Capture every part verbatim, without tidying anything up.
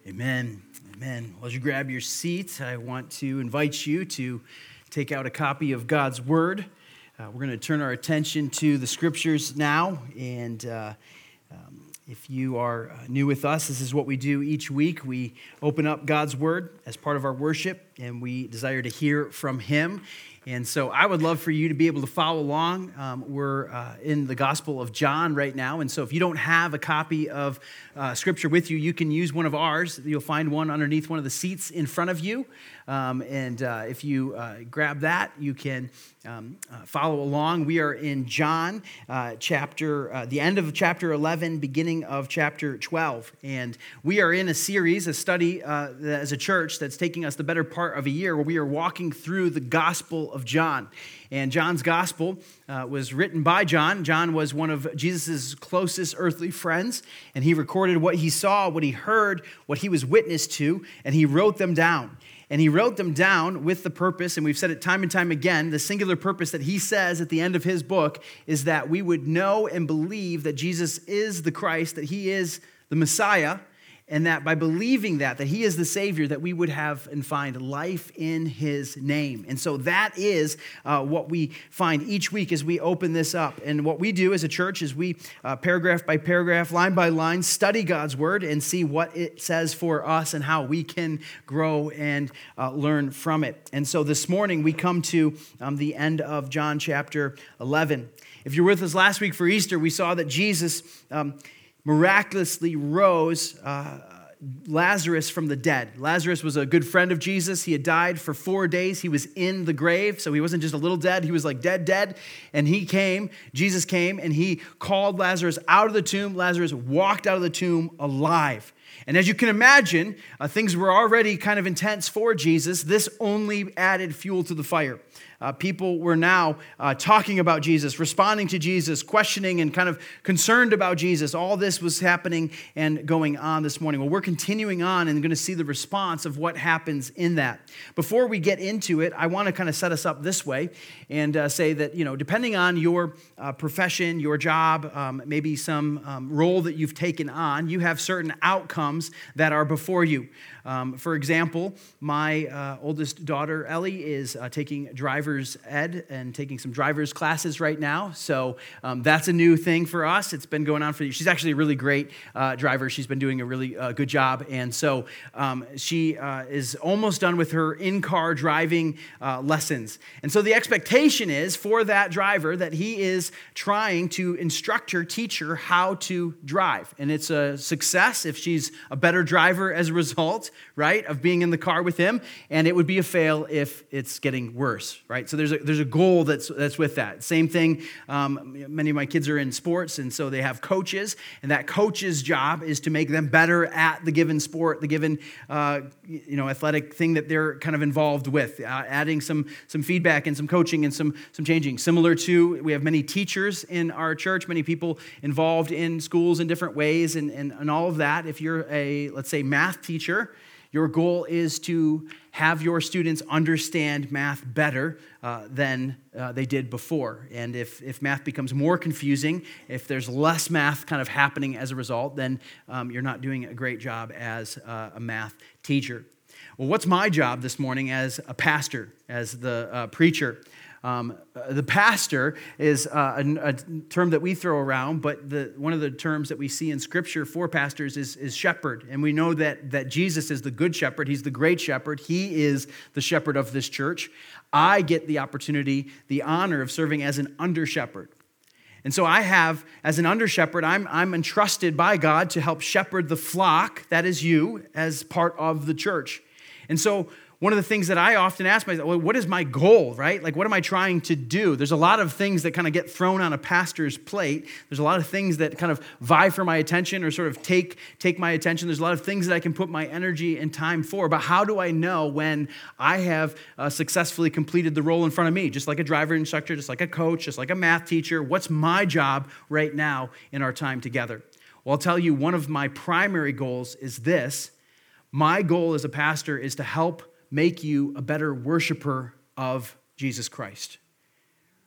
Amen. Amen. Well, as you grab your seat, I want to invite you to take out a copy of God's Word. Uh, we're going to turn our attention to the Scriptures now. And uh, um, if you are new with us, this is what we do each week. We open up God's Word as part of our worship, and we desire to hear from Him. And so I would love for you to be able to follow along. Um, we're uh, in the Gospel of John right now. And so if you don't have a copy of uh, Scripture with you, you can use one of ours. You'll find one underneath one of the seats in front of you. Um, and uh, if you uh, grab that, you can um, uh, follow along. We are in John uh, chapter, uh, the end of chapter eleven, beginning of chapter twelve. And we are in a series, a study uh, as a church that's taking us the better part of a year where we are walking through the Gospel of John. And John's gospel uh, was written by John. John was one of Jesus' closest earthly friends, and he recorded what he saw, what he heard, what he was witness to, and he wrote them down. And he wrote them down with the purpose, and we've said it time and time again, the singular purpose that he says at the end of his book is that we would know and believe that Jesus is the Christ, that he is the Messiah, and that by believing that, that he is the Savior, that we would have and find life in his name. And so that is uh, what we find each week as we open this up. And what we do as a church is we, uh, paragraph by paragraph, line by line, study God's Word and see what it says for us and how we can grow and uh, learn from it. And so this morning we come to um, the end of John chapter eleven. If you're with us last week for Easter, we saw that Jesus um, miraculously rose uh, Lazarus from the dead. Lazarus was a good friend of Jesus. He had died for four days. He was in the grave, so he wasn't just a little dead. He was like dead, dead. And he came, Jesus came, and he called Lazarus out of the tomb. Lazarus walked out of the tomb alive. And as you can imagine, uh, things were already kind of intense for Jesus. This only added fuel to the fire. Uh, people were now uh, talking about Jesus, responding to Jesus, questioning and kind of concerned about Jesus. All this was happening and going on this morning. Well, we're continuing on and going to see the response of what happens in that. Before we get into it, I want to kind of set us up this way and uh, say that, you know, depending on your uh, profession, your job, um, maybe some um, role that you've taken on, you have certain outcomes that are before you. Um, for example, my uh, oldest daughter, Ellie, is uh, taking driver's ed and taking some driver's classes right now. So um, that's a new thing for us. It's been going on for years. She's actually a really great uh, driver. She's been doing a really uh, good job. And so um, she uh, is almost done with her in-car driving uh, lessons. And so the expectation is for that driver that he is trying to instruct her, teach her how to drive. And it's a success if she's a better driver as a result, right, of being in the car with him, and it would be a fail if it's getting worse, right? So there's a, there's a goal that's that's with that. Same thing, um, many of my kids are in sports, and so they have coaches, and that coach's job is to make them better at the given sport, the given, uh, you know, athletic thing that they're kind of involved with, uh, adding some some feedback and some coaching and some, some changing. Similar to, we have many teachers in our church, many people involved in schools in different ways, and, and, and all of that. If you're a, let's say, math teacher, your goal is to have your students understand math better uh, than uh, they did before. And if, if math becomes more confusing, if there's less math kind of happening as a result, then um, you're not doing a great job as uh, a math teacher. Well, what's my job this morning as a pastor, as the uh, preacher? Um, the pastor is uh, a, a term that we throw around, but the, one of the terms that we see in Scripture for pastors is, is shepherd. And we know that, that Jesus is the good shepherd. He's the great shepherd. He is the shepherd of this church. I get the opportunity, the honor of serving as an under shepherd. And so I have, as an under shepherd, I'm, I'm entrusted by God to help shepherd the flock, that is you, as part of the church. And so one of the things that I often ask myself, well, what is my goal, right? Like, what am I trying to do? There's a lot of things that kind of get thrown on a pastor's plate. There's a lot of things that kind of vie for my attention or sort of take, take my attention. There's a lot of things that I can put my energy and time for. But how do I know when I have uh, successfully completed the role in front of me? Just like a driver instructor, just like a coach, just like a math teacher. What's my job right now in our time together? Well, I'll tell you, one of my primary goals is this. My goal as a pastor is to help make you a better worshiper of Jesus Christ.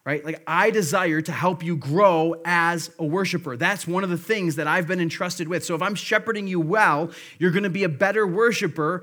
right? Like, I desire to help you grow as a worshiper. That's one of the things that I've been entrusted with. So if I'm shepherding you well, you're going to be a better worshiper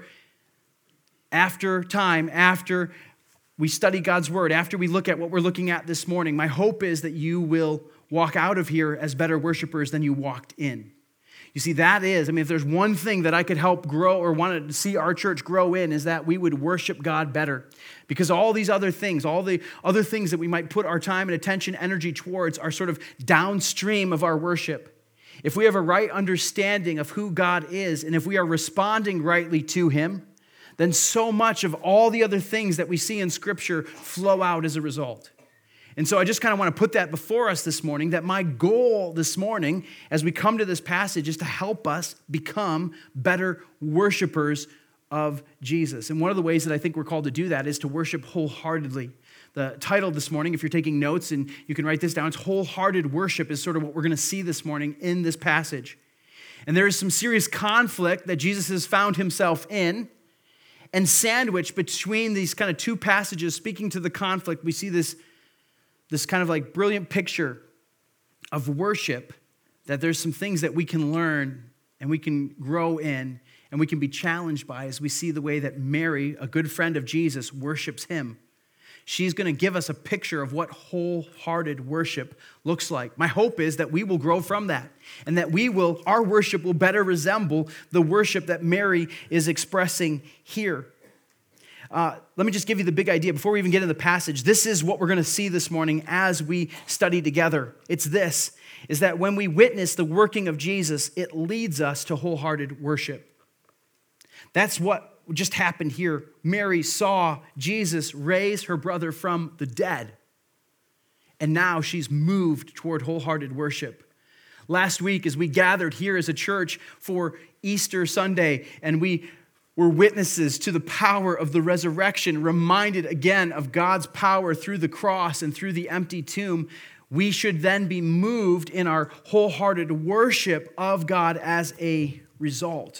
after time, after we study God's word, after we look at what we're looking at this morning. My hope is that you will walk out of here as better worshipers than you walked in. You see, that is, I mean, if there's one thing that I could help grow or wanted to see our church grow in, is that we would worship God better. Because all these other things, all the other things that we might put our time and attention, energy towards are sort of downstream of our worship. If we have a right understanding of who God is, and if we are responding rightly to him, then so much of all the other things that we see in Scripture flow out as a result. And so I just kind of want to put that before us this morning, that my goal this morning as we come to this passage is to help us become better worshipers of Jesus. And one of the ways that I think we're called to do that is to worship wholeheartedly. The title this morning, if you're taking notes and you can write this down, it's Wholehearted Worship is sort of what we're going to see this morning in this passage. And there is some serious conflict that Jesus has found himself in. And sandwiched between these kind of two passages speaking to the conflict, we see this This kind of like brilliant picture of worship, that there's some things that we can learn and we can grow in and we can be challenged by as we see the way that Mary, a good friend of Jesus, worships him. She's going to give us a picture of what wholehearted worship looks like. My hope is that we will grow from that and that we will, our worship will better resemble the worship that Mary is expressing here. Uh, let me just give you the big idea before we even get into the passage. This is what we're going to see this morning as we study together. It's this, is that when we witness the working of Jesus, it leads us to wholehearted worship. That's what just happened here. Mary saw Jesus raise her brother from the dead, and now she's moved toward wholehearted worship. Last week, as we gathered here as a church for Easter Sunday, and we We're witnesses to the power of the resurrection, reminded again of God's power through the cross and through the empty tomb. We should then be moved in our wholehearted worship of God as a result.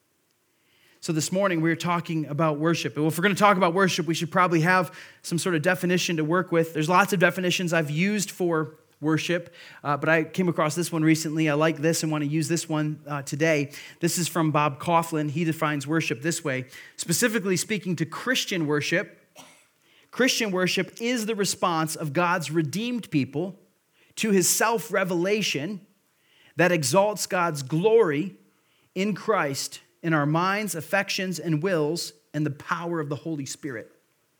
So this morning we're talking about worship. And if we're going to talk about worship, we should probably have some sort of definition to work with. There's lots of definitions I've used for worship, uh, but I came across this one recently. I like this and want to use this one uh, today. This is from Bob Kauflin. He defines worship this way. Specifically speaking to Christian worship, Christian worship is the response of God's redeemed people to his self-revelation that exalts God's glory in Christ in our minds, affections, and wills, and the power of the Holy Spirit.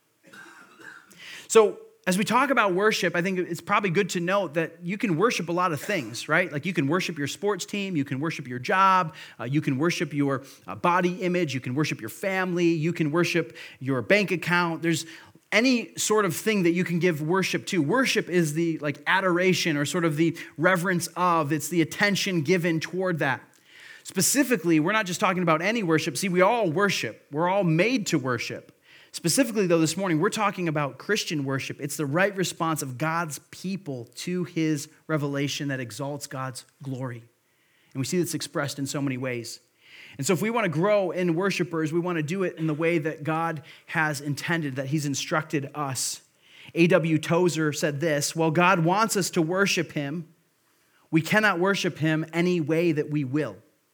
So, as we talk about worship, I think it's probably good to note that you can worship a lot of things, right? Like you can worship your sports team, you can worship your job, uh, you can worship your uh, body image, you can worship your family, you can worship your bank account. There's any sort of thing that you can give worship to. Worship is the like adoration or sort of the reverence of, it's the attention given toward that. Specifically, we're not just talking about any worship. See, we all worship. We're all made to worship. Specifically, though, this morning, we're talking about Christian worship. It's the right response of God's people to his revelation that exalts God's glory. And we see this expressed in so many ways. And so if we want to grow in worshipers, we want to do it in the way that God has intended, that he's instructed us. A W Tozer said this, "While God wants us to worship him, we cannot worship him any way that we will."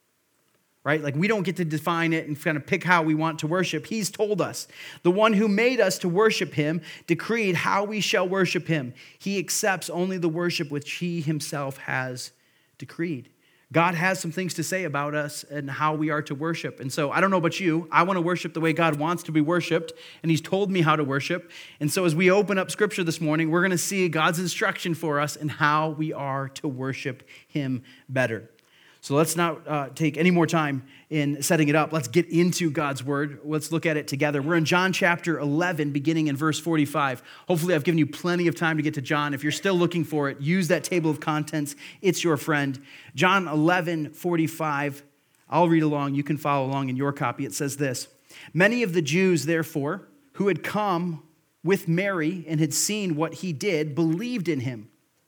Right? Like we don't get to define it and kind of pick how we want to worship. He's told us. The one who made us to worship him decreed how we shall worship him. He accepts only the worship which he himself has decreed. God has some things to say about us and how we are to worship. And so I don't know about you. I want to worship the way God wants to be worshiped, and he's told me how to worship. And so as we open up Scripture this morning, we're going to see God's instruction for us in how we are to worship him better. So let's not uh, take any more time in setting it up. Let's get into God's word. Let's look at it together. We're in John chapter eleven, beginning in verse forty-five. Hopefully I've given you plenty of time to get to John. If you're still looking for it, use that table of contents. It's your friend. John eleven, forty-five. I'll read along. You can follow along in your copy. It says this: "Many of the Jews, therefore, who had come with Mary and had seen what he did, believed in him.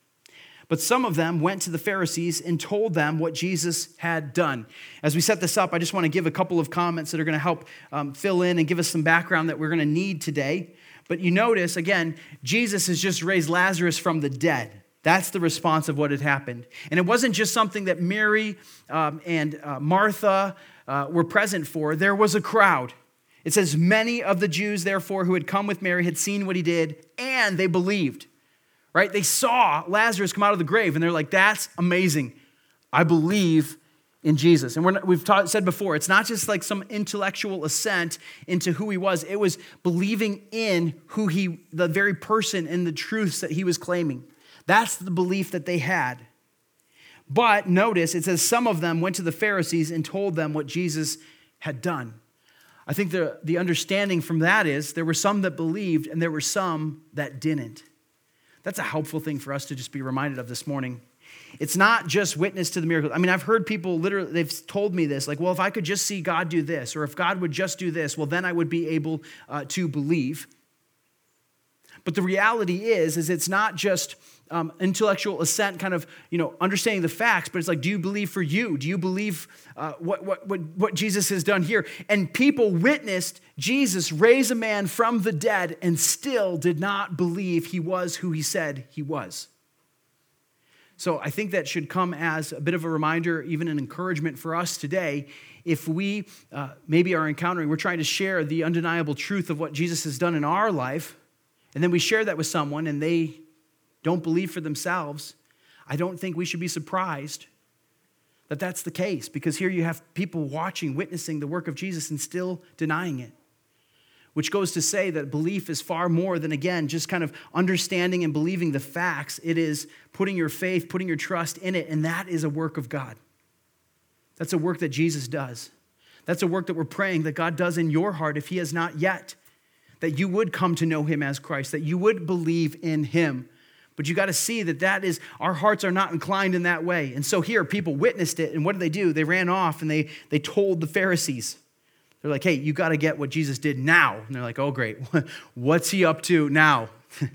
But some of them went to the Pharisees and told them what Jesus had done." As we set this up, I just want to give a couple of comments that are going to help um, fill in and give us some background that we're going to need today. But you notice, again, Jesus has just raised Lazarus from the dead. That's the response of what had happened. And it wasn't just something that Mary um, and uh, Martha uh, were present for. There was a crowd. It says, many of the Jews, therefore, who had come with Mary had seen what he did, and they believed. Right? They saw Lazarus come out of the grave, and they're like, that's amazing. I believe in Jesus. And we're not, we've taught, said before, it's not just like some intellectual assent into who he was. It was believing in who he, the very person and the truths that he was claiming. That's the belief that they had. But notice, it says some of them went to the Pharisees and told them what Jesus had done. I think the, the understanding from that is there were some that believed and there were some that didn't. That's a helpful thing for us to just be reminded of this morning. It's not just witness to the miracle. I mean, I've heard people literally, they've told me this, like, well, if I could just see God do this, or if God would just do this, well, then I would be able uh, to believe. But the reality is, is it's not just um, intellectual assent, kind of, you know, understanding the facts, but it's like, do you believe for you? Do you believe uh, what, what, what, what Jesus has done here? And people witnessed Jesus raise a man from the dead and still did not believe he was who he said he was. So I think that should come as a bit of a reminder, even an encouragement for us today. If we uh, maybe are encountering, we're trying to share the undeniable truth of what Jesus has done in our life, and then we share that with someone and they don't believe for themselves, I don't think we should be surprised that that's the case, because here you have people watching, witnessing the work of Jesus and still denying it. Which goes to say that belief is far more than, again, just kind of understanding and believing the facts. It is putting your faith, putting your trust in it, and that is a work of God. That's a work that Jesus does. That's a work that we're praying that God does in your heart if he has not yet, that you would come to know him as Christ, that you would believe in him. But you got to see that that is, our hearts are not inclined in that way. And so here, people witnessed it, and what did they do? They ran off and they, they told the Pharisees. They're like, hey, you got to get what Jesus did now. And they're like, oh, great. What's he up to now?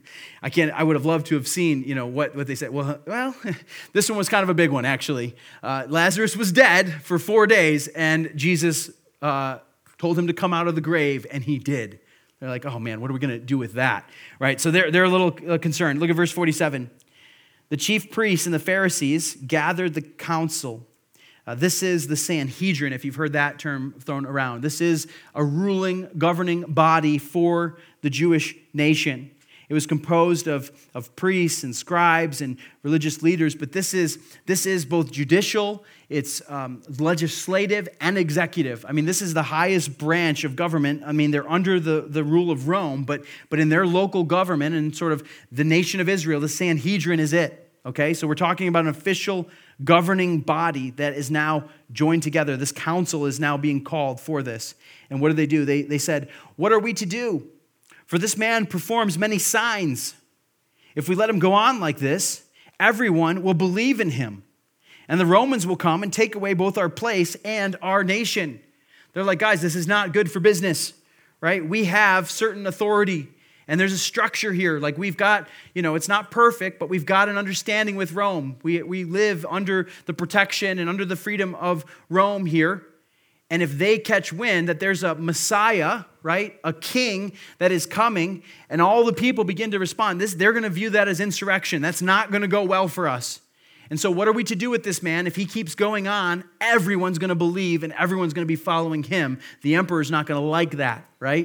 I can't, I would have loved to have seen, you know, what, what they said. Well, well, this one was kind of a big one, actually. Uh, Lazarus was dead for four days, and Jesus uh, told him to come out of the grave, and he did. They're like, oh, man, what are we going to do with that? Right? So they're, they're a little uh, concerned. Look at verse forty-seven. The chief priests and the Pharisees gathered the council. Uh, this is the Sanhedrin, if you've heard that term thrown around. This is a ruling, governing body for the Jewish nation. It was composed of, of priests and scribes and religious leaders, but this is, this is both judicial, it's um, legislative, and executive. I mean, this is the highest branch of government. I mean, they're under the, the rule of Rome, but, but in their local government and sort of the nation of Israel, the Sanhedrin is it. Okay, so we're talking about an official governing body that is now joined together. This council is now being called for this. And what do they do? They, they said, what are we to do? For this man performs many signs. If we let him go on like this, everyone will believe in him. And the Romans will come and take away both our place and our nation. They're like, guys, this is not good for business, right? We have certain authority. And there's a structure here. Like we've got, you know, it's not perfect, but we've got an understanding with Rome. We, we live under the protection and under the freedom of Rome here. And if they catch wind that there's a Messiah, right, a king that is coming, and all the people begin to respond, this, they're going to view that as insurrection. That's not going to go well for us. And so what are we to do with this man? If he keeps going on, everyone's going to believe and everyone's going to be following him. The emperor's not going to like that, right?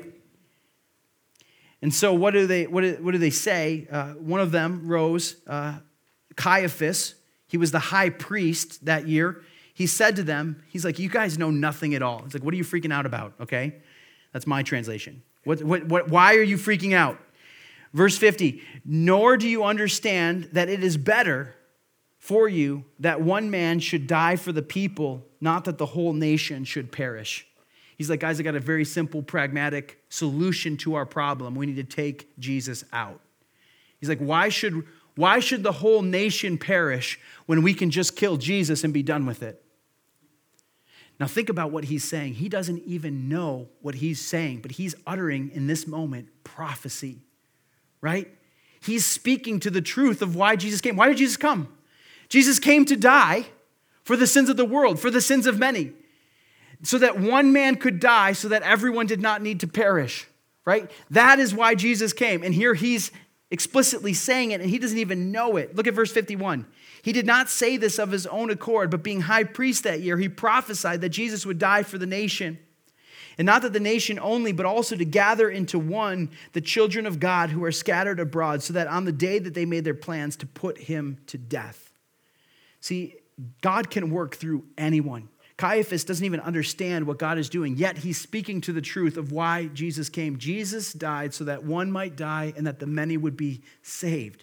And so what do they what do, what do they say? Uh, one of them rose, uh, Caiaphas. He was the high priest that year. He said to them, he's like, you guys know nothing at all. It's like, what are you freaking out about? Okay, that's my translation. What, what, what, why are you freaking out? Verse fifty, nor do you understand that it is better for you that one man should die for the people, not that the whole nation should perish. He's like, guys, I got a very simple, pragmatic solution to our problem. We need to take Jesus out. He's like, why should, why should the whole nation perish when we can just kill Jesus and be done with it? Now think about what he's saying. He doesn't even know what he's saying, but he's uttering in this moment prophecy, right? He's speaking to the truth of why Jesus came. Why did Jesus come? Jesus came to die for the sins of the world, for the sins of many. So that one man could die so that everyone did not need to perish, right? That is why Jesus came. And here he's explicitly saying it, and he doesn't even know it. Look at verse fifty-one. He did not say this of his own accord, but being high priest that year, he prophesied that Jesus would die for the nation. And not that the nation only, but also to gather into one the children of God who are scattered abroad, so that on the day that they made their plans to put him to death. See, God can work through anyone. Caiaphas doesn't even understand what God is doing, yet he's speaking to the truth of why Jesus came. Jesus died so that one might die and that the many would be saved.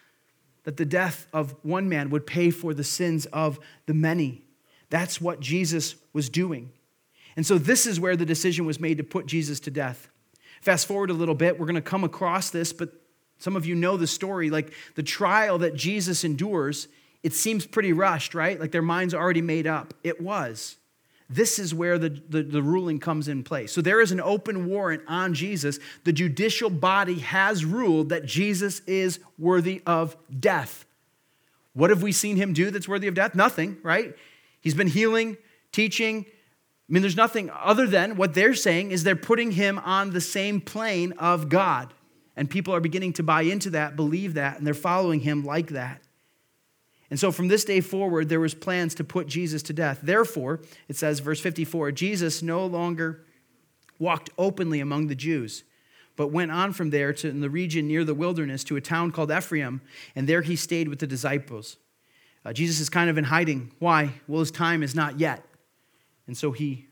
That the death of one man would pay for the sins of the many. That's what Jesus was doing. And so this is where the decision was made to put Jesus to death. Fast forward a little bit, we're going to come across this, but some of you know the story. Like the trial that Jesus endures, it seems pretty rushed, right? Like their mind's already made up. It was. This is where the, the, the ruling comes in place. So there is an open warrant on Jesus. The judicial body has ruled that Jesus is worthy of death. What have we seen him do that's worthy of death? Nothing, right? He's been healing, teaching. I mean, there's nothing other than what they're saying is they're putting him on the same plane of God. And people are beginning to buy into that, believe that, and they're following him like that. And so from this day forward, there was plans to put Jesus to death. Therefore, it says, verse fifty-four, Jesus no longer walked openly among the Jews, but went on from there to in the region near the wilderness to a town called Ephraim, and there he stayed with the disciples. Uh, Jesus is kind of in hiding. Why? Well, his time is not yet. And so he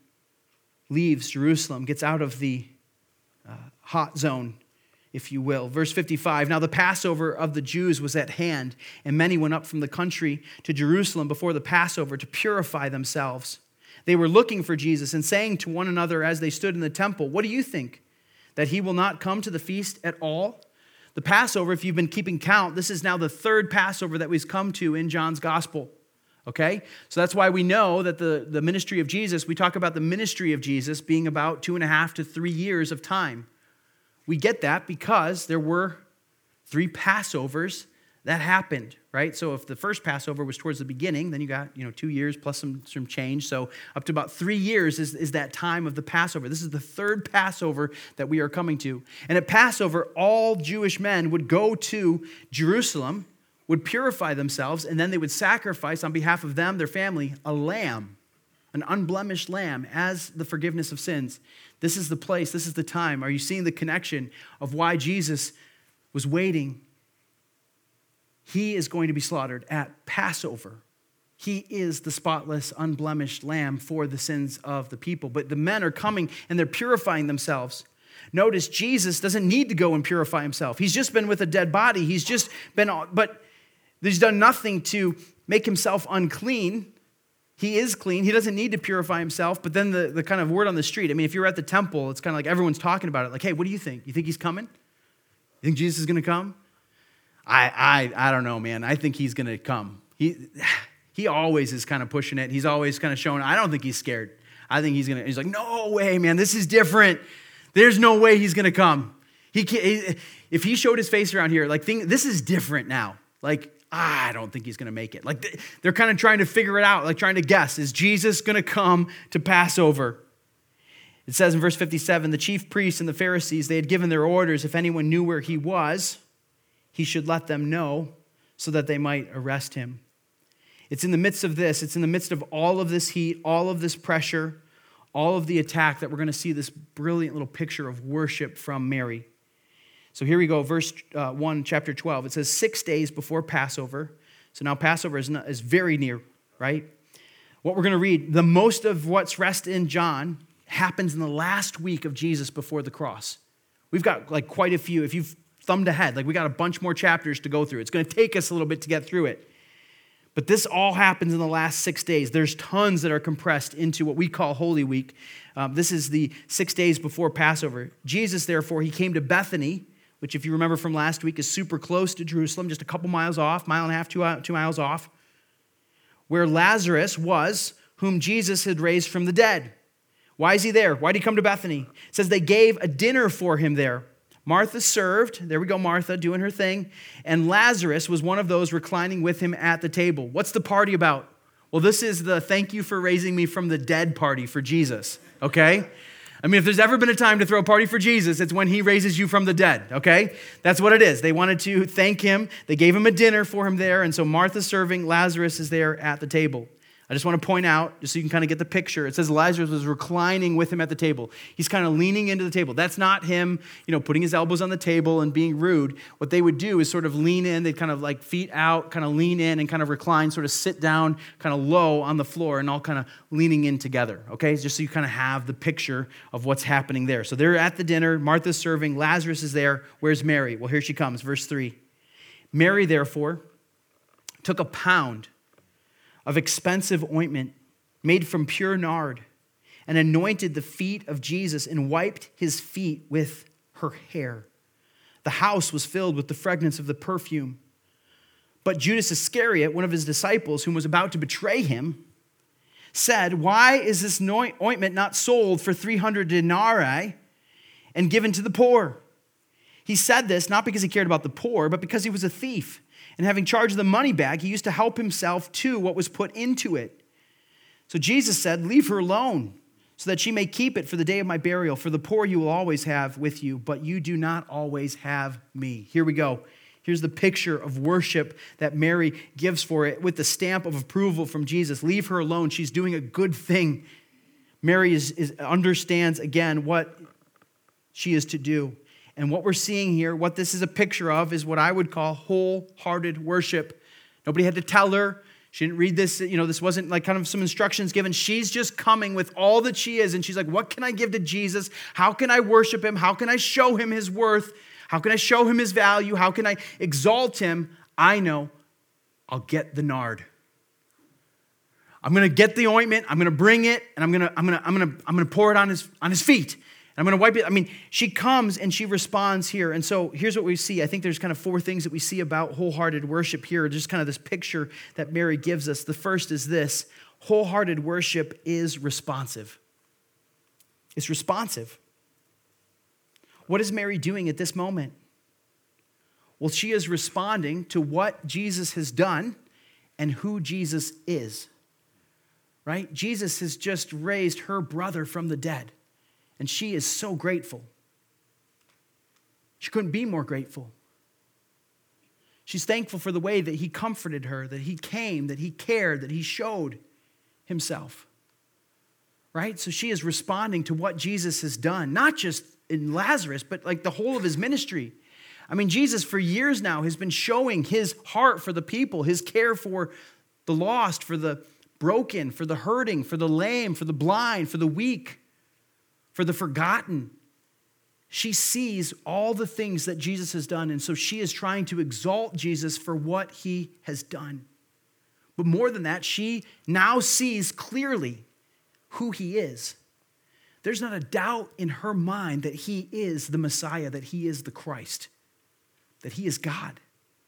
leaves Jerusalem, gets out of the uh, hot zone, if you will. Verse fifty-five, now the Passover of the Jews was at hand, and many went up from the country to Jerusalem before the Passover to purify themselves. They were looking for Jesus and saying to one another as they stood in the temple, what do you think? That he will not come to the feast at all? The Passover, if you've been keeping count, this is now the third Passover that we've come to in John's gospel. Okay? So that's why we know that the, the ministry of Jesus, we talk about the ministry of Jesus being about two and a half to three years of time. We get that because there were three Passovers that happened, right? So if the first Passover was towards the beginning, then you got, you know, two years plus some, some change. So up to about three years is, is that time of the Passover. This is the third Passover that we are coming to. And at Passover, all Jewish men would go to Jerusalem, would purify themselves, and then they would sacrifice on behalf of them, their family, a lamb, an unblemished lamb as the forgiveness of sins. This is the place, this is the time. Are you seeing the connection of why Jesus was waiting? He is going to be slaughtered at Passover. He is the spotless, unblemished lamb for the sins of the people. But the men are coming and they're purifying themselves. Notice Jesus doesn't need to go and purify himself. He's just been with a dead body. He's just been, but he's done nothing to make himself unclean. He is clean. He doesn't need to purify himself. But then the, the kind of word on the street, I mean, if you're at the temple, it's kind of like everyone's talking about it. Like, hey, what do you think? You think he's coming? You think Jesus is going to come? I, I I don't know, man. I think he's going to come. He he always is kind of pushing it. He's always kind of showing, I don't think he's scared. I think he's going to, he's like, no way, man. This is different. There's no way he's going to come. He can't, he, if he showed his face around here, like, thing, this is different now. Like, I don't think he's going to make it. Like, they're kind of trying to figure it out, like trying to guess. Is Jesus going to come to Passover? It says in verse fifty-seven, the chief priests and the Pharisees, they had given their orders. If anyone knew where he was, he should let them know so that they might arrest him. It's in the midst of this, it's in the midst of all of this heat, all of this pressure, all of the attack that we're going to see this brilliant little picture of worship from Mary. So here we go, verse uh, one, chapter twelve. It says, six days before Passover. So now Passover is, not, is very near, right? What we're going to read, the most of what's rest in John happens in the last week of Jesus before the cross. We've got like quite a few. If you've thumbed ahead, like we got a bunch more chapters to go through. It's going to take us a little bit to get through it. But this all happens in the last six days. There's tons that are compressed into what we call Holy Week. Um, this is the six days before Passover. Jesus, therefore, he came to Bethany, which if you remember from last week is super close to Jerusalem, just a couple miles off, mile and a half, two, two miles off, where Lazarus was, whom Jesus had raised from the dead. Why is he there? Why did he come to Bethany? It says they gave a dinner for him there. Martha served. There we go, Martha doing her thing. And Lazarus was one of those reclining with him at the table. What's the party about? Well, this is the thank you for raising me from the dead party for Jesus, okay? I mean, if there's ever been a time to throw a party for Jesus, it's when he raises you from the dead, okay? That's what it is. They wanted to thank him. They gave him a dinner for him there, and so Martha's serving. Lazarus is there at the table. I just want to point out, just so you can kind of get the picture, it says Lazarus was reclining with him at the table. He's kind of leaning into the table. That's not him, you know, putting his elbows on the table and being rude. What they would do is sort of lean in. They'd kind of like feet out, kind of lean in and kind of recline, sort of sit down kind of low on the floor and all kind of leaning in together, okay? Just so you kind of have the picture of what's happening there. So they're at the dinner. Martha's serving. Lazarus is there. Where's Mary? Well, here she comes, verse three. Mary, therefore, took a pound of expensive ointment made from pure nard, and anointed the feet of Jesus and wiped his feet with her hair. The house was filled with the fragrance of the perfume. But Judas Iscariot, one of his disciples, who was about to betray him, said, "Why is this ointment not sold for three hundred denarii and given to the poor?" He said this not because he cared about the poor, but because he was a thief. And having charge of the money bag, he used to help himself to what was put into it. So Jesus said, "Leave her alone, so that she may keep it for the day of my burial. For the poor you will always have with you, but you do not always have me." Here we go. Here's the picture of worship that Mary gives for it with the stamp of approval from Jesus. Leave her alone. She's doing a good thing. Mary is, is, understands, again, what she is to do. And what we're seeing here, what this is a picture of, is what I would call wholehearted worship. Nobody had to tell her. She didn't read this, you know, this wasn't like kind of some instructions given. She's just coming with all that she is. And she's like, what can I give to Jesus? How can I worship him? How can I show him his worth? How can I show him his value? How can I exalt him? I know I'll get the nard. I'm going to get the ointment. I'm going to bring it, and I'm going to, I'm going to, I'm going to, I'm going to pour it on his, on his feet. I'm going to wipe it. I mean, she comes and she responds here. And so here's what we see. I think there's kind of four things that we see about wholehearted worship here. Just kind of this picture that Mary gives us. The first is this: wholehearted worship is responsive. It's responsive. What is Mary doing at this moment? Well, she is responding to what Jesus has done and who Jesus is. Right? Jesus has just raised her brother from the dead. And she is so grateful. She couldn't be more grateful. She's thankful for the way that he comforted her, that he came, that he cared, that he showed himself. Right? So she is responding to what Jesus has done, not just in Lazarus, but like the whole of his ministry. I mean, Jesus for years now has been showing his heart for the people, his care for the lost, for the broken, for the hurting, for the lame, for the blind, for the weak, for the forgotten. She sees all the things that Jesus has done, and so she is trying to exalt Jesus for what he has done. But more than that, she now sees clearly who he is. There's not a doubt in her mind that he is the Messiah, that he is the Christ, that he is God.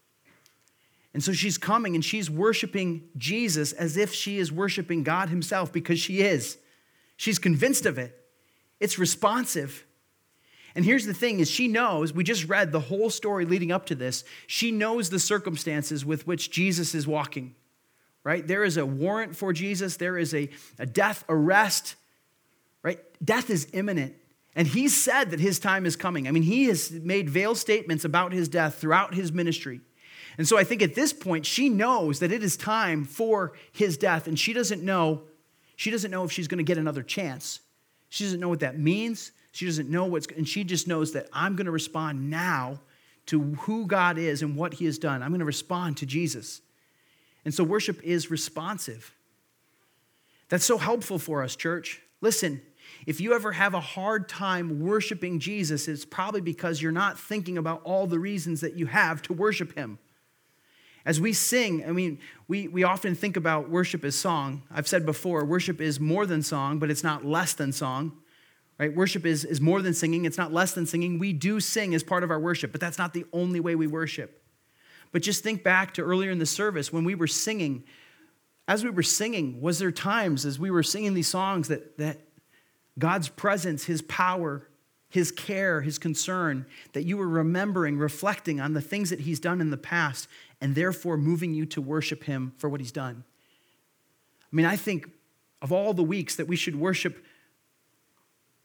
And so she's coming and she's worshiping Jesus as if she is worshiping God himself, because she is. She's convinced of it. It's responsive. And here's the thing is she knows, we just read the whole story leading up to this. She knows the circumstances with which Jesus is walking, right? There is a warrant for Jesus. There is a, a death arrest, right? Death is imminent. And he said that his time is coming. I mean, he has made veiled statements about his death throughout his ministry. And so I think at this point, she knows that it is time for his death. And she doesn't know, she doesn't know if she's going to get another chance. She doesn't know what that means. She doesn't know what's, and she just knows that I'm going to respond now to who God is and what he has done. I'm going to respond to Jesus. And so worship is responsive. That's so helpful for us, church. Listen, if you ever have a hard time worshiping Jesus, it's probably because you're not thinking about all the reasons that you have to worship him. As we sing, I mean, we, we often think about worship as song. I've said before, worship is more than song, but it's not less than song. Right? Worship is, is more than singing. It's not less than singing. We do sing as part of our worship, but that's not the only way we worship. But just think back to earlier in the service when we were singing. As we were singing, was there times as we were singing these songs that, that God's presence, his power, his care, his concern, that you were remembering, reflecting on the things that he's done in the past, and therefore moving you to worship him for what he's done? I mean, I think of all the weeks that we should worship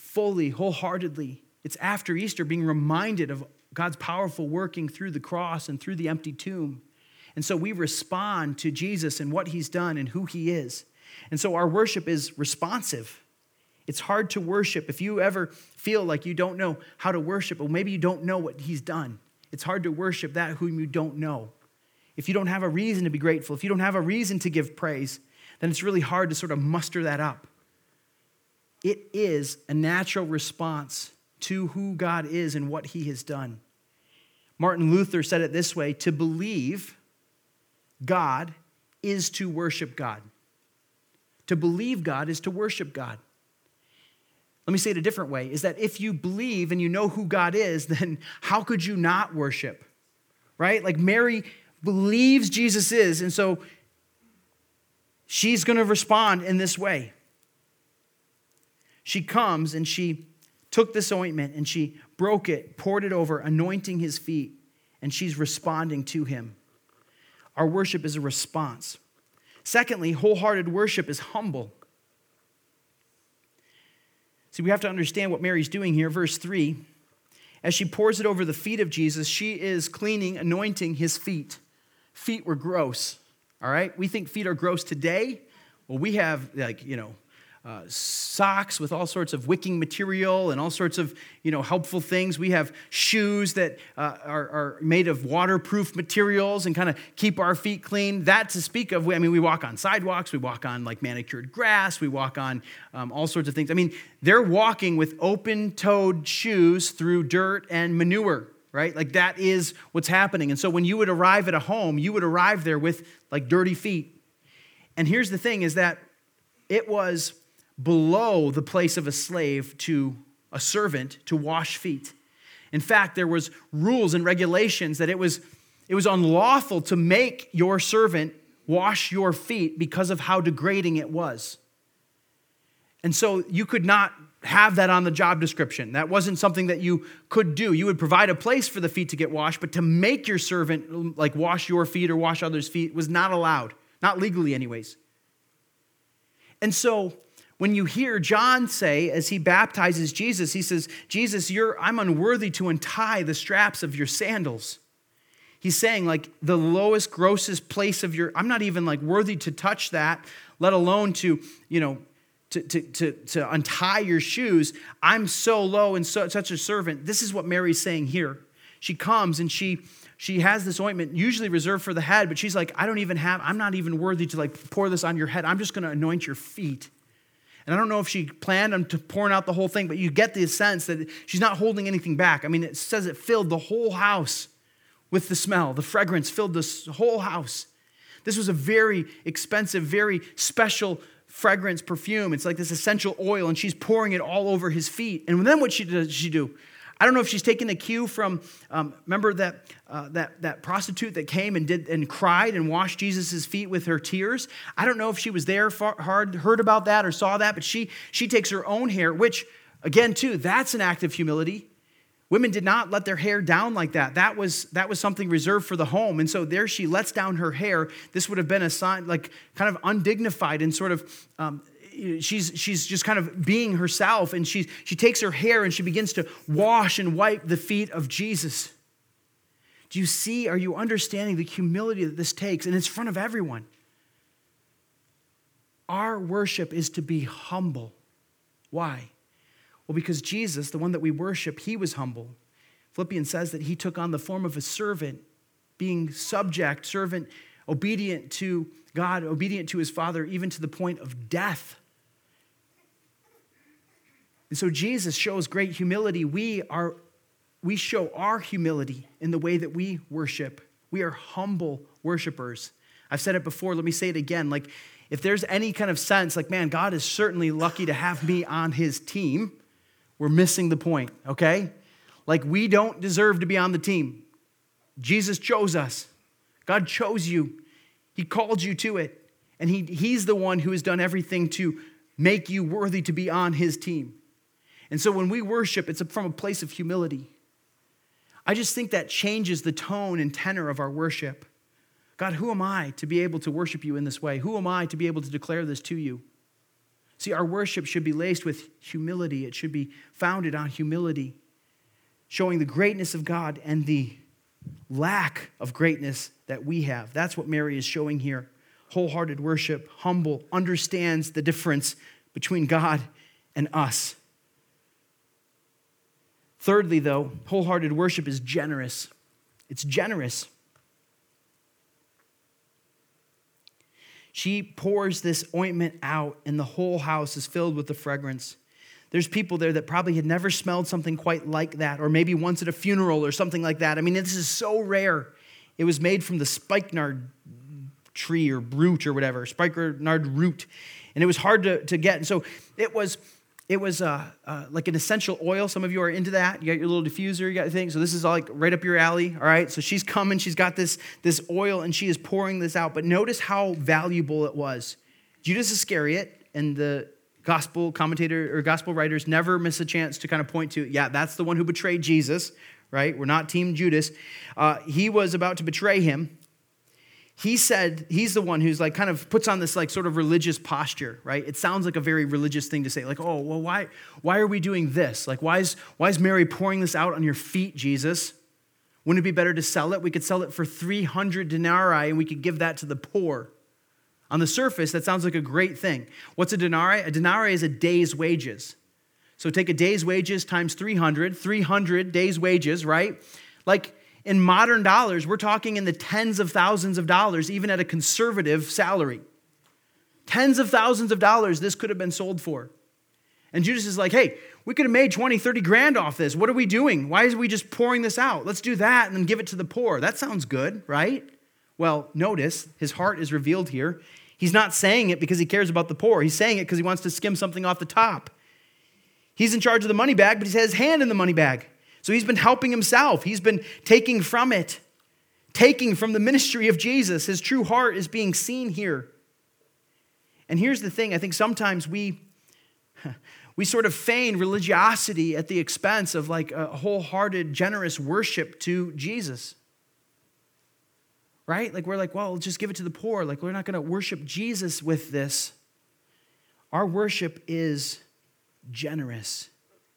fully, wholeheartedly. It's after Easter being reminded of God's powerful working through the cross and through the empty tomb. And so we respond to Jesus and what he's done and who he is. And so our worship is responsive. It's hard to worship. If you ever feel like you don't know how to worship, or maybe you don't know what he's done, it's hard to worship that whom you don't know. If you don't have a reason to be grateful, if you don't have a reason to give praise, then it's really hard to sort of muster that up. It is a natural response to who God is and what he has done. Martin Luther said it this way: to believe God is to worship God. To believe God is to worship God. Let me say it a different way, is that if you believe and you know who God is, then how could you not worship? Right? Like Mary believes Jesus is, and so she's going to respond in this way. She comes and she took this ointment and she broke it, poured it over, anointing his feet, and she's responding to him. Our worship is a response. Secondly, wholehearted worship is humble. See, we have to understand what Mary's doing here. Verse three, as she pours it over the feet of Jesus, she is cleaning, anointing his feet. Feet were gross, all right? We think feet are gross today. Well, we have, like, you know, Uh, socks with all sorts of wicking material and all sorts of, you know, helpful things. We have shoes that uh, are, are made of waterproof materials and kind of keep our feet clean. That to speak of, I mean, we walk on sidewalks, we walk on like manicured grass, we walk on um, all sorts of things. I mean, they're walking with open-toed shoes through dirt and manure, right? Like that is what's happening. And so when you would arrive at a home, you would arrive there with like dirty feet. And here's the thing is that it was below the place of a slave to a servant to wash feet. In fact, there was rules and regulations that it was, it was unlawful to make your servant wash your feet because of how degrading it was. And so you could not have that on the job description. That wasn't something that you could do. You would provide a place for the feet to get washed, but to make your servant like wash your feet or wash others' feet was not allowed, not legally anyways. And so when you hear John say, as he baptizes Jesus, he says, Jesus, you're, I'm unworthy to untie the straps of your sandals. He's saying like the lowest, grossest place of your, I'm not even like worthy to touch that, let alone to, you know, to, to, to, to untie your shoes. I'm so low and so, such a servant. This is what Mary's saying here. She comes and she, she has this ointment usually reserved for the head, but she's like, I don't even have, I'm not even worthy to like pour this on your head. I'm just going to anoint your feet. And I don't know if she planned on pouring out the whole thing, but you get the sense that she's not holding anything back. I mean, it says it filled the whole house with the smell. The fragrance filled this whole house. This was a very expensive, very special fragrance perfume. It's like this essential oil, and she's pouring it all over his feet. And then what she does she do? I don't know if she's taking a cue from, um, remember that, uh, that, that prostitute that came and did and cried and washed Jesus' feet with her tears? I don't know if she was there, far, hard, heard about that or saw that, but she, she takes her own hair, which, again, too, that's an act of humility. Women did not let their hair down like that. That was, that was something reserved for the home. And so there she lets down her hair. This would have been a sign, like kind of undignified and sort of, um, She's, she's just kind of being herself, and she, she takes her hair and she begins to wash and wipe the feet of Jesus. Do you see, are you understanding the humility that this takes? And it's in front of everyone. Our worship is to be humble. Why? Well, because Jesus, the one that we worship, he was humble. Philippians says that he took on the form of a servant, being subject, servant, obedient to God, obedient to his Father, even to the point of death. And so Jesus shows great humility. We are, we show our humility in the way that we worship. We are humble worshipers. I've said it before. Let me say it again. Like, if there's any kind of sense, like, man, God is certainly lucky to have me on his team, we're missing the point, okay? Like, we don't deserve to be on the team. Jesus chose us. God chose you. He called you to it. And he, he's the one who has done everything to make you worthy to be on his team. And so when we worship, it's from a place of humility. I just think that changes the tone and tenor of our worship. God, who am I to be able to worship you in this way? Who am I to be able to declare this to you? See, our worship should be laced with humility. It should be founded on humility, showing the greatness of God and the lack of greatness that we have. That's what Mary is showing here. Wholehearted worship, humble, understands the difference between God and us. Thirdly, though, wholehearted worship is generous. It's generous. She pours this ointment out, and the whole house is filled with the fragrance. There's people there that probably had never smelled something quite like that, or maybe once at a funeral or something like that. I mean, this is so rare. It was made from the spikenard tree or root or whatever, spikenard root. And it was hard to, to get. And so it was it was uh, uh, like an essential oil. Some of you are into that. You got your little diffuser, you got your thing. So this is all like right up your alley, all right? So she's coming, she's got this, this oil, and she is pouring this out. But notice how valuable it was. Judas Iscariot and the gospel commentator or gospel writers never miss a chance to kind of point to, yeah, that's the one who betrayed Jesus, right? We're not Team Judas. Uh, he was about to betray him. He said, he's the one who's like kind of puts on this like sort of religious posture, right? It sounds like a very religious thing to say, like, oh, well, why, why are we doing this? Like, why is, why is Mary pouring this out on your feet, Jesus? Wouldn't it be better to sell it? We could sell it for three hundred denarii and we could give that to the poor. On the surface, that sounds like a great thing. What's a denarii? A denarii is a day's wages. So take a day's wages times three hundred, three hundred days' wages, right? Like, in modern dollars, we're talking in the tens of thousands of dollars, even at a conservative salary. Tens of thousands of dollars this could have been sold for. And Judas is like, hey, we could have made twenty, thirty grand off this. What are we doing? Why are we just pouring this out? Let's do that and then give it to the poor. That sounds good, right? Well, notice his heart is revealed here. He's not saying it because he cares about the poor. He's saying it because he wants to skim something off the top. He's in charge of the money bag, but he's had his hand in the money bag. So he's been helping himself. He's been taking from it, taking from the ministry of Jesus. His true heart is being seen here. And here's the thing. I think sometimes we, we sort of feign religiosity at the expense of like a wholehearted, generous worship to Jesus. Right? Like we're like, well, just give it to the poor. Like we're not going to worship Jesus with this. Our worship is generous.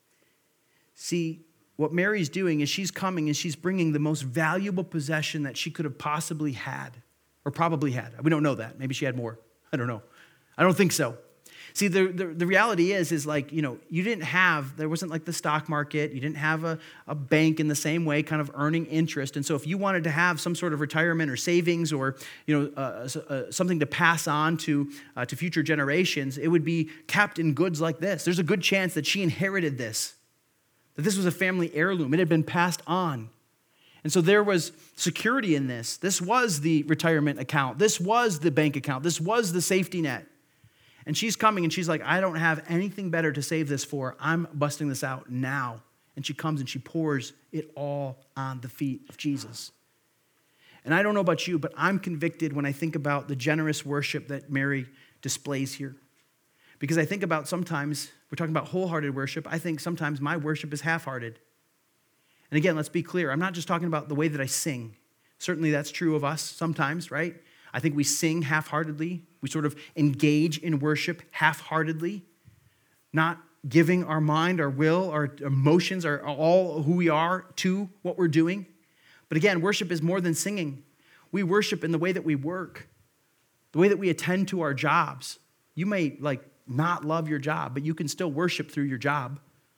See, what Mary's doing is she's coming and she's bringing the most valuable possession that she could have possibly had, or probably had. We don't know that. Maybe she had more. I don't know. I don't think so. See, the, the, the reality is, is like, you know, you didn't have, there wasn't like the stock market. You didn't have a, a bank in the same way kind of earning interest. And so if you wanted to have some sort of retirement or savings or, you know, uh, uh, something to pass on to, uh, to future generations, it would be kept in goods like this. There's a good chance that she inherited this, that this was a family heirloom. It had been passed on. And so there was security in this. This was the retirement account. This was the bank account. This was the safety net. And she's coming and she's like, I don't have anything better to save this for. I'm busting this out now. And she comes and she pours it all on the feet of Jesus. And I don't know about you, but I'm convicted when I think about the generous worship that Mary displays here. Because I think about sometimes, we're talking about wholehearted worship, I think sometimes my worship is half-hearted. And again, let's be clear. I'm not just talking about the way that I sing. Certainly that's true of us sometimes, right? I think we sing half-heartedly. We sort of engage in worship half-heartedly, not giving our mind, our will, our emotions, our all who we are to what we're doing. But again, worship is more than singing. We worship in the way that we work, the way that we attend to our jobs. You may like not love your job, but you can still worship through your job.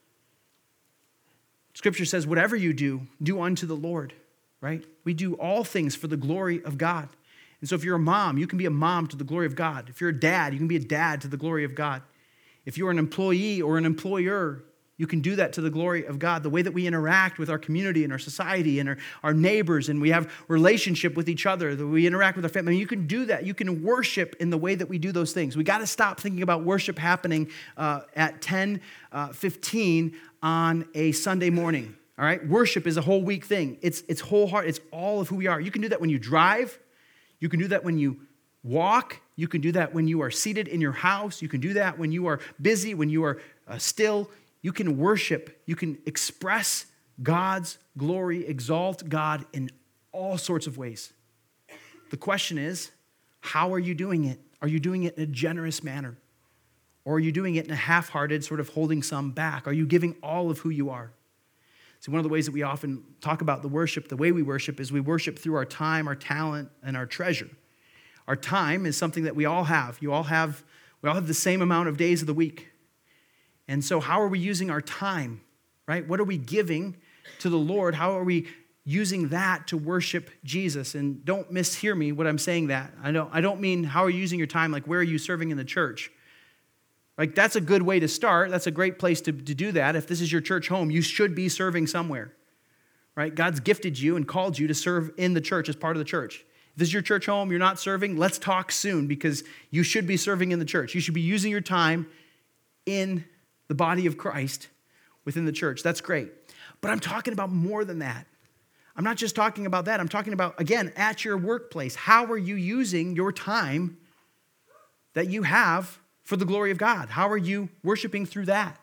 Scripture says, whatever you do, do unto the Lord, right? We do all things for the glory of God. And so if you're a mom, you can be a mom to the glory of God. If you're a dad, you can be a dad to the glory of God. If you're an employee or an employer, you can do that to the glory of God. The way that we interact with our community and our society and our, our neighbors, and we have relationship with each other, that we interact with our family, you can do that. You can worship in the way that we do those things. We got to stop thinking about worship happening uh, at ten fifteen on a Sunday morning. All right, worship is a whole week thing. It's it's whole heart. It's all of who we are. You can do that when you drive. You can do that when you walk. You can do that when you are seated in your house. You can do that when you are busy, when you are uh, still. You can worship. You can express God's glory, exalt God in all sorts of ways. The question is, how are you doing it? Are you doing it in a generous manner? Or are you doing it in a half-hearted, sort of holding some back? Are you giving all of who you are? So one of the ways that we often talk about the worship, the way we worship, is we worship through our time, our talent, and our treasure. Our time is something that we all have. You all have, we all have the same amount of days of the week. And so how are we using our time, right? What are we giving to the Lord? How are we using that to worship Jesus? And don't mishear me when I'm saying that. I don't, I don't mean how are you using your time, like where are you serving in the church? Like that's a good way to start. That's a great place to, to do that. If this is your church home, you should be serving somewhere, right? God's gifted you and called you to serve in the church as part of the church. If this is your church home, you're not serving, let's talk soon because you should be serving in the church. You should be using your time in the body of Christ within the church. That's great. But I'm talking about more than that. I'm not just talking about that. I'm talking about, again, at your workplace. How are you using your time that you have for the glory of God? How are you worshiping through that?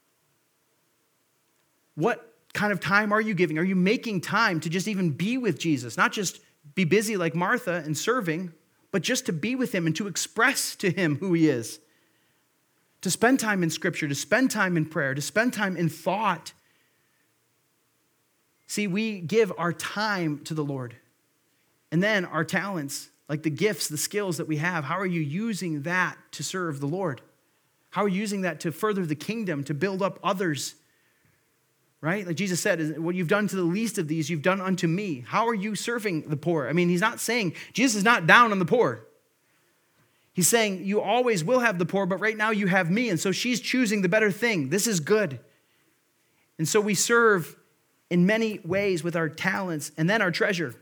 What kind of time are you giving? Are you making time to just even be with Jesus? Not just be busy like Martha and serving, but just to be with him and to express to him who he is. To spend time in Scripture, to spend time in prayer, to spend time in thought. See, we give our time to the Lord. And then our talents, like the gifts, the skills that we have, how are you using that to serve the Lord? How are you using that to further the kingdom, to build up others? Right? Like Jesus said, what you've done to the least of these, you've done unto me. How are you serving the poor? I mean, he's not saying, Jesus is not down on the poor. He's saying, you always will have the poor, but right now you have me. And so she's choosing the better thing. This is good. And so we serve in many ways with our talents and then our treasure.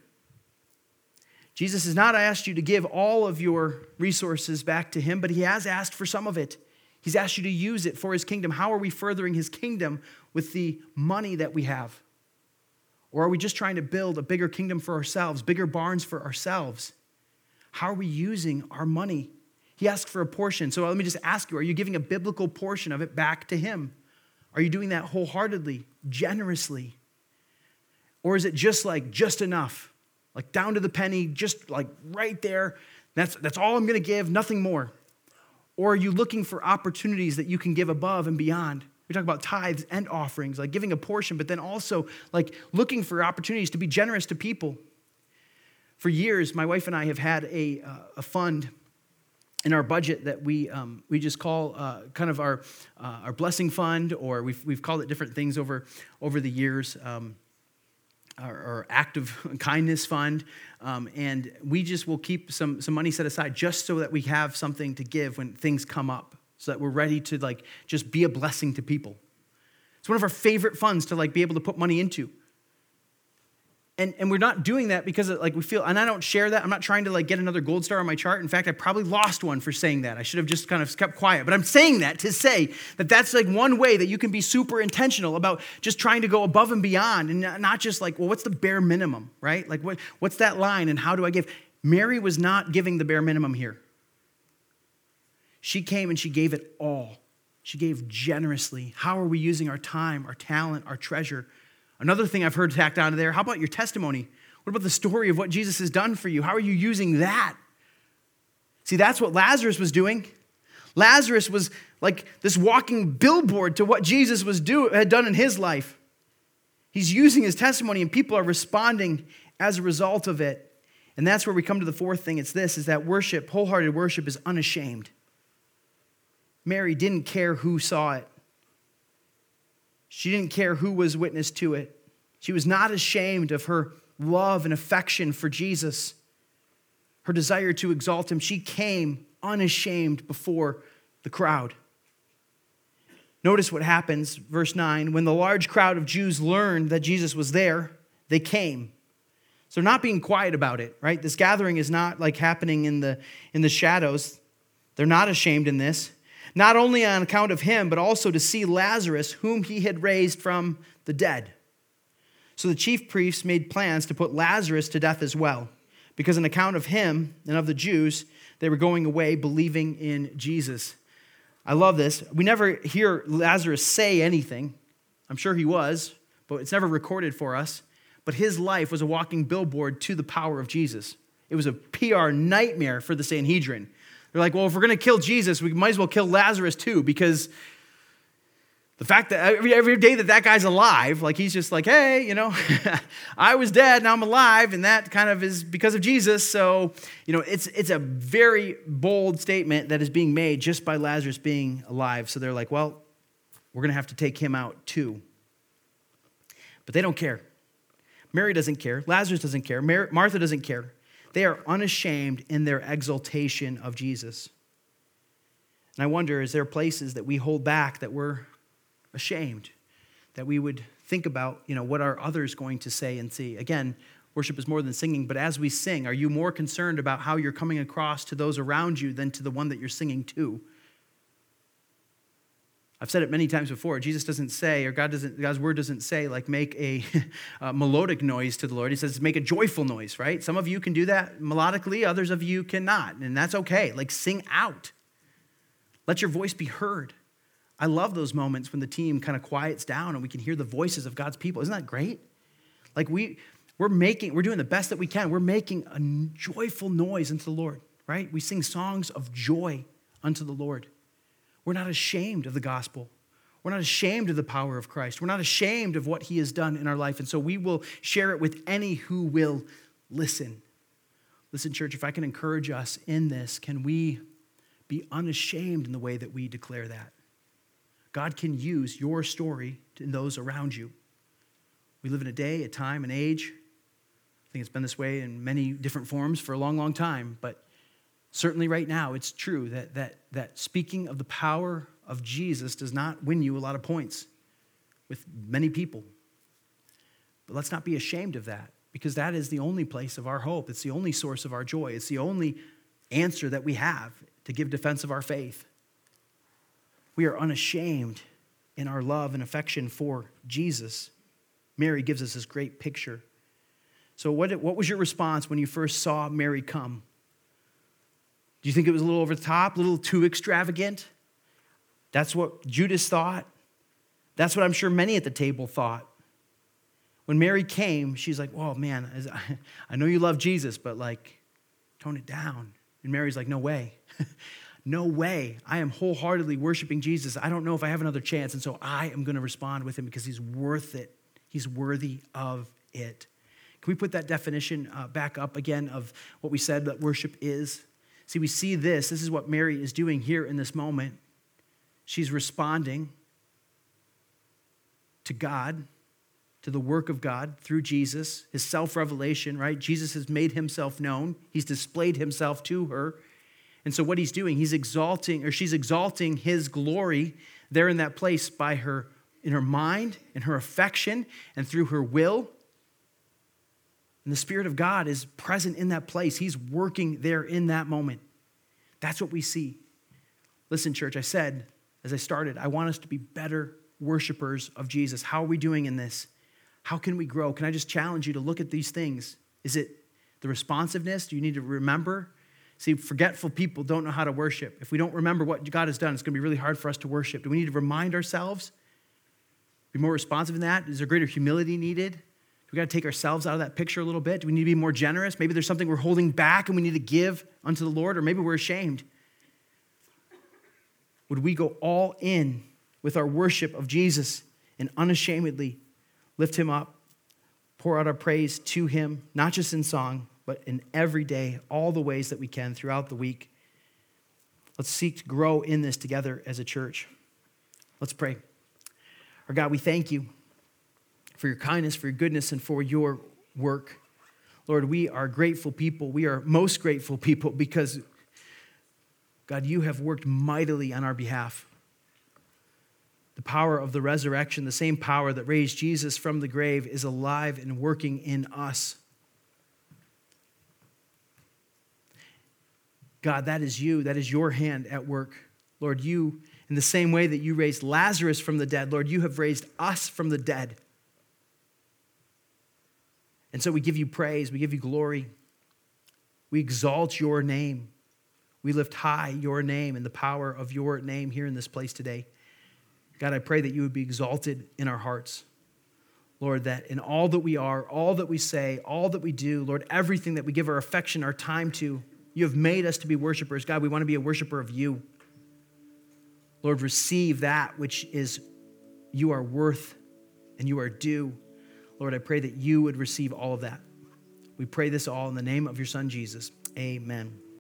Jesus has not asked you to give all of your resources back to him, but he has asked for some of it. He's asked you to use it for his kingdom. How are we furthering his kingdom with the money that we have? Or are we just trying to build a bigger kingdom for ourselves, bigger barns for ourselves? How are we using our money? He asked for a portion. So let me just ask you, are you giving a biblical portion of it back to him? Are you doing that wholeheartedly, generously? Or is it just like, just enough? Like down to the penny, just like right there. That's, that's all I'm going to give, nothing more. Or are you looking for opportunities that you can give above and beyond? We talk about tithes and offerings, like giving a portion, but then also like looking for opportunities to be generous to people. For years, my wife and I have had a, uh, a fund in our budget that we um, we just call uh, kind of our uh, our blessing fund, or we've we've called it different things over over the years. Um, our, our active kindness fund, um, and we just will keep some some money set aside just so that we have something to give when things come up, so that we're ready to like just be a blessing to people. It's one of our favorite funds to like be able to put money into. And, and we're not doing that because of, like we feel, and I don't share that. I'm not trying to like get another gold star on my chart. In fact, I probably lost one for saying that. I should have just kind of kept quiet. But I'm saying that to say that that's like one way that you can be super intentional about just trying to go above and beyond, and not just like, well, what's the bare minimum, right? Like what, what's that line and how do I give? Mary was not giving the bare minimum here. She came and she gave it all. She gave generously. How are we using our time, our talent, our treasure? Another thing I've heard tacked onto there, how about your testimony? What about the story of what Jesus has done for you? How are you using that? See, that's what Lazarus was doing. Lazarus was like this walking billboard to what Jesus was do, had done in his life. He's using his testimony, and people are responding as a result of it. And that's where we come to the fourth thing. It's this, is that worship, wholehearted worship, is unashamed. Mary didn't care who saw it. She didn't care who was witness to it. She was not ashamed of her love and affection for Jesus, her desire to exalt him. She came unashamed before the crowd. Notice what happens, verse nine. When the large crowd of Jews learned that Jesus was there, they came. So they're not being quiet about it, right? This gathering is not like happening in the, in the shadows. They're not ashamed in this. Not only on account of him, but also to see Lazarus, whom he had raised from the dead. So the chief priests made plans to put Lazarus to death as well, because on account of him and of the Jews, they were going away believing in Jesus. I love this. We never hear Lazarus say anything. I'm sure he was, but it's never recorded for us. But his life was a walking billboard to the power of Jesus. It was a P R nightmare for the Sanhedrin. They're like, well, if we're going to kill Jesus, we might as well kill Lazarus too, because the fact that every, every day that that guy's alive, like he's just like, hey, you know, I was dead, now I'm alive, and that kind of is because of Jesus. So, you know, it's it's a very bold statement that is being made just by Lazarus being alive. So they're like, well, we're going to have to take him out too. But they don't care. Mary doesn't care. Lazarus doesn't care. Mar- Martha doesn't care. They are unashamed in their exaltation of Jesus. And I wonder, is there places that we hold back that we're ashamed, that we would think about, you know, what are others going to say and see? Again, worship is more than singing, but as we sing, are you more concerned about how you're coming across to those around you than to the one that you're singing to? I've said it many times before. Jesus doesn't say, or God doesn't, God's word doesn't say, like, make a, a melodic noise to the Lord. He says, make a joyful noise, right? Some of you can do that melodically, others of you cannot, and that's okay. Like, sing out. Let your voice be heard. I love those moments when the team kind of quiets down and we can hear the voices of God's people. Isn't that great? Like we, we're making, we're doing the best that we can. We're making a joyful noise unto the Lord, right? We sing songs of joy unto the Lord. We're not ashamed of the gospel. We're not ashamed of the power of Christ. We're not ashamed of what he has done in our life. And so we will share it with any who will listen. Listen, church, if I can encourage us in this, can we be unashamed in the way that we declare that? God can use your story in those around you. We live in a day, a time, an age. I think it's been this way in many different forms for a long, long time. But certainly right now, it's true that, that, that speaking of the power of Jesus does not win you a lot of points with many people. But let's not be ashamed of that, because that is the only place of our hope. It's the only source of our joy. It's the only answer that we have to give defense of our faith. We are unashamed in our love and affection for Jesus. Mary gives us this great picture. So what, what was your response when you first saw Mary come? Do you think it was a little over the top, a little too extravagant? That's what Judas thought. That's what I'm sure many at the table thought. When Mary came, she's like, "Whoa, man, I know you love Jesus, but like, tone it down." And Mary's like, "No way. No way. I am wholeheartedly worshiping Jesus. I don't know if I have another chance, and so I am going to respond with him because he's worth it. He's worthy of it." Can we put that definition uh, back up again of what we said that worship is? See, we see this. This is what Mary is doing here in this moment. She's responding to God, to the work of God through Jesus, his self-revelation, right? Jesus has made himself known. He's displayed himself to her. And so what he's doing, he's exalting, or she's exalting his glory there in that place by her, in her mind, in her affection, and through her will. And the Spirit of God is present in that place. He's working there in that moment. That's what we see. Listen, church, I said, as I started, I want us to be better worshipers of Jesus. How are we doing in this? How can we grow? Can I just challenge you to look at these things? Is it the responsiveness? Do you need to remember? See, forgetful people don't know how to worship. If we don't remember what God has done, it's going to be really hard for us to worship. Do we need to remind ourselves? Be more responsive in that? Is there greater humility needed? Do we got to take ourselves out of that picture a little bit? Do we need to be more generous? Maybe there's something we're holding back and we need to give unto the Lord, or maybe we're ashamed. Would we go all in with our worship of Jesus and unashamedly lift him up, pour out our praise to him, not just in song, but in every day, all the ways that we can throughout the week? Let's seek to grow in this together as a church. Let's pray. Our God, we thank you for your kindness, for your goodness, and for your work. Lord, we are grateful people. We are most grateful people because, God, you have worked mightily on our behalf. The power of the resurrection, the same power that raised Jesus from the grave, is alive and working in us. God, that is you. That is your hand at work. Lord, you, in the same way that you raised Lazarus from the dead, Lord, you have raised us from the dead. And so we give you praise. We give you glory. We exalt your name. We lift high your name and the power of your name here in this place today. God, I pray that you would be exalted in our hearts. Lord, that in all that we are, all that we say, all that we do, Lord, everything that we give our affection, our time to, You have made us to be worshipers. God, we want to be a worshiper of you. Lord, receive that which is you are worth and you are due. Lord, I pray that you would receive all of that. We pray this all in the name of your son, Jesus. Amen.